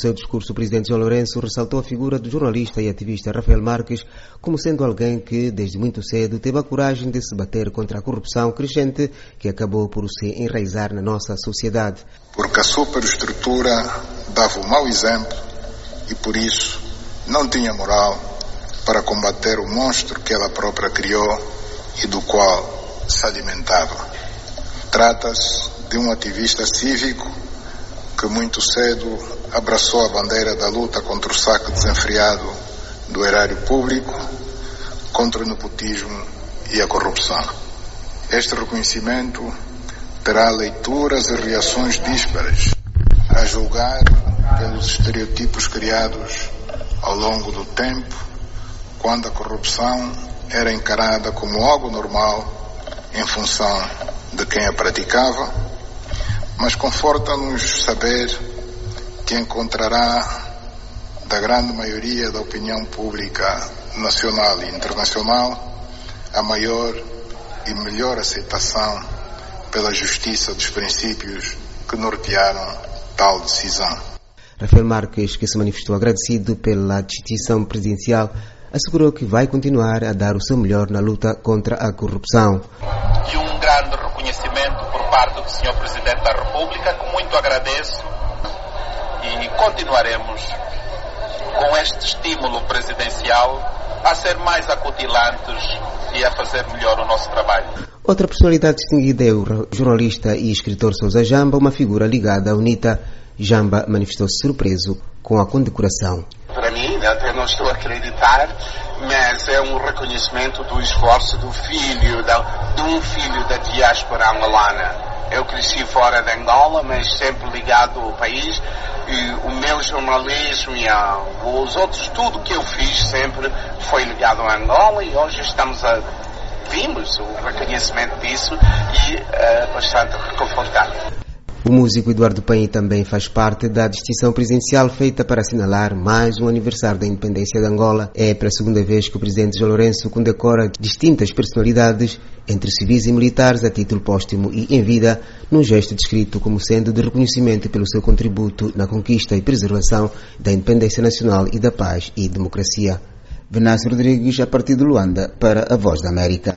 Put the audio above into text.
No seu discurso, o presidente João Lourenço ressaltou a figura do jornalista e ativista Rafael Marques como sendo alguém que, desde muito cedo, teve a coragem de se bater contra a corrupção crescente que acabou por se enraizar na nossa sociedade. Porque a superestrutura dava um mau exemplo e, por isso, não tinha moral para combater o monstro que ela própria criou e do qual se alimentava. Trata-se de um ativista cívico que muito cedo abraçou a bandeira da luta contra o saque desenfreado do erário público, contra o nepotismo e a corrupção. Este reconhecimento terá leituras e reações díspares, a julgar pelos estereotipos criados ao longo do tempo, quando a corrupção era encarada como algo normal em função de quem a praticava, mas conforta-nos saber que encontrará da grande maioria da opinião pública nacional e internacional a maior e melhor aceitação pela justiça dos princípios que nortearam tal decisão. Rafael Marques, que se manifestou agradecido pela distinção presidencial, assegurou que vai continuar a dar o seu melhor na luta contra a corrupção. E um grande reconhecimento por parte do Sr. Presidente da República, que muito agradeço, e continuaremos com este estímulo presidencial a ser mais acutilantes e a fazer melhor o nosso trabalho. Outra personalidade distinguida é o jornalista e escritor Sousa Jamba, uma figura ligada à UNITA. Jamba manifestou-se surpreso com a condecoração. Para mim, até não estou a acreditar, mas é um reconhecimento do esforço do filho, de um filho da diáspora angolana. Eu cresci fora de Angola, mas sempre ligado ao país, e o meu jornalismo e os outros, tudo que eu fiz sempre foi ligado a Angola, e hoje vimos o reconhecimento disso e bastante reconfortado. O músico Eduardo Paim também faz parte da distinção presidencial feita para assinalar mais um aniversário da independência de Angola. É pela segunda vez que o presidente João Lourenço condecora distintas personalidades, entre civis e militares, a título póstumo e em vida, num gesto descrito como sendo de reconhecimento pelo seu contributo na conquista e preservação da independência nacional e da paz e democracia. Venâncio Rodrigues, a partir de Luanda, para a Voz da América.